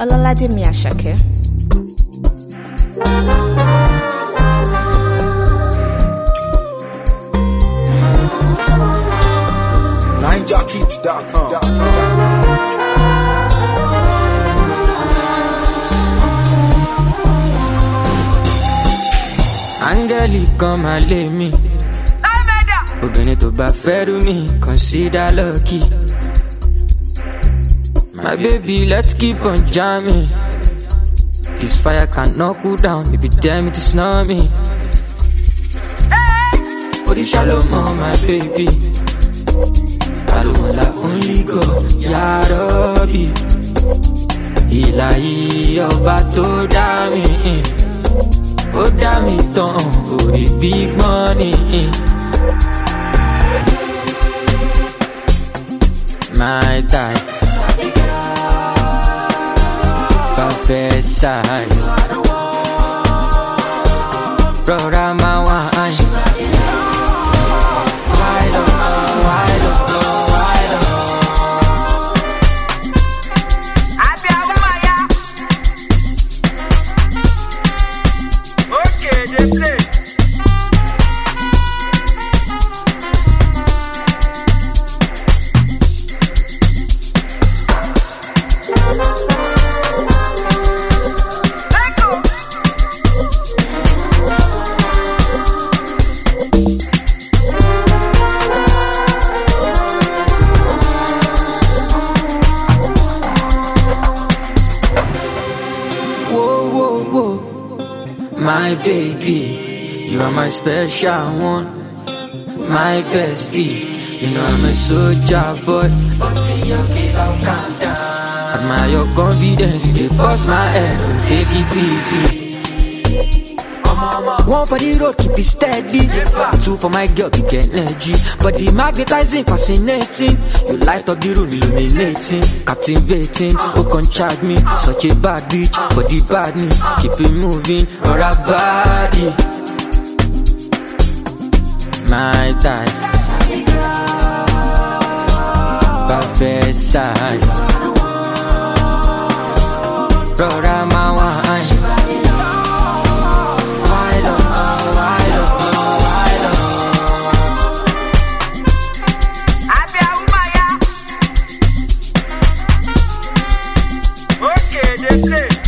Ọlọ́ládèmí Àṣàkẹ́. NineJockey.com. Áńgẹ́lì kan máa lé mi. Obìnrin tó bá fẹ́rù mi, consider lucky. My baby, let's keep on jamming. This fire cannot cool down, if you dare me to snore me. Body shalom, my baby. Alumala only go, Ya Rabbi. Ilahi ọba tó dá mi. Ó dá mi tán, orí big money. My tights, perfect size. Brother, my wine. Wide up, wide up, wide up. Okay, they play. My baby, you are my special one. My bestie, you know I'm a soldier boy. But in your case, I'll calm down. Admire your confidence, they bust my head, take it easy. One for the road, keep it steady. Two for my girl, you get energy. But the magnetizing, fascinating. You light up the room, illuminating. Captivating, who can charge me? Such a bad bitch, for the bad me. Keep it moving, or a body. My thighs, perfect size. Brother, my wine. Okay, they play.